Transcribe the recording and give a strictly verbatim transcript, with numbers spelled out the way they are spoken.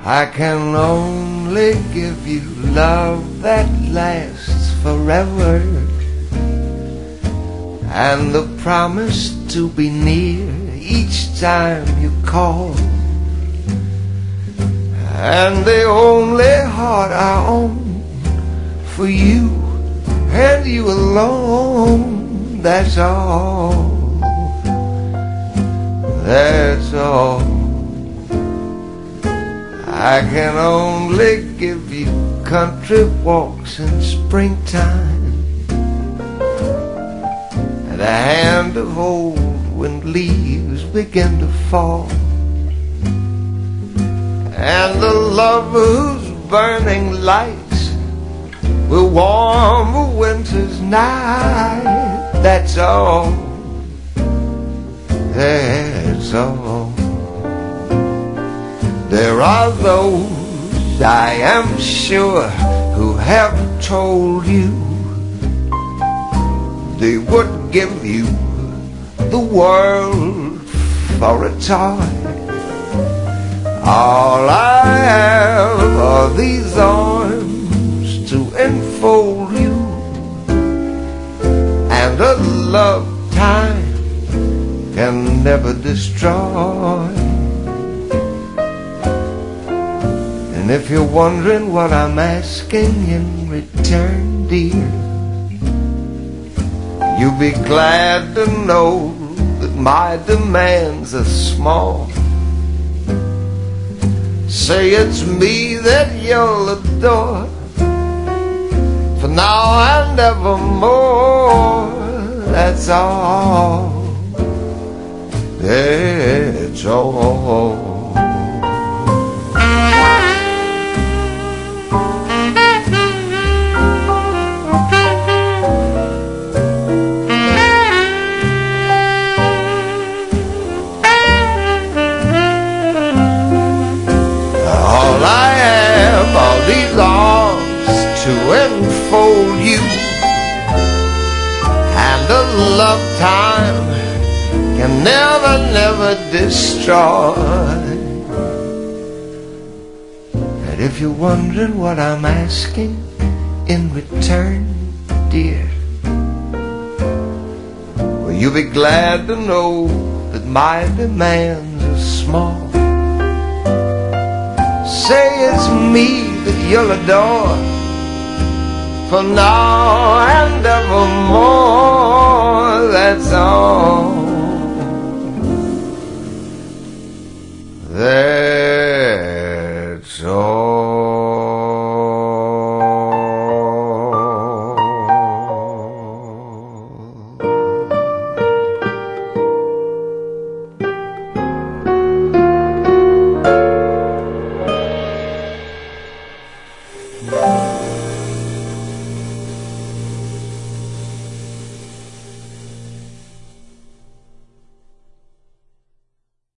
I can only give you love that lasts forever, and the promise to be near each time you call, and the only heart I own for you and you alone. That's all, that's all. I can only give you country walks in springtime, and a hand to hold when leaves begin to fall, and the love whose burning lights will warm a winter's night. That's all, that's all. There are those, I am sure, who have told you they would give you the world for a toy. All I have are these arms to enfold you, and a love time can never destroy. And if you're wondering what I'm asking in return, dear, you'll be glad to know that my demands are small. Say it's me that you'll adore for now and evermore. That's all, that's all. These arms to enfold you, and a love time can never, never destroy. And if you're wondering what I'm asking in return, dear, well, you'll be glad to know that my demands are small. Say it's me that you'll adore for now and evermore. That's all.